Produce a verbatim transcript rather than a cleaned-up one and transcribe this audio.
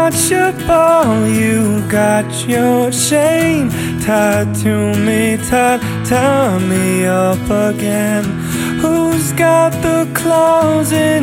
watch your ball, you got your chain tied to me, tied, tie me up again. Who's got the claws in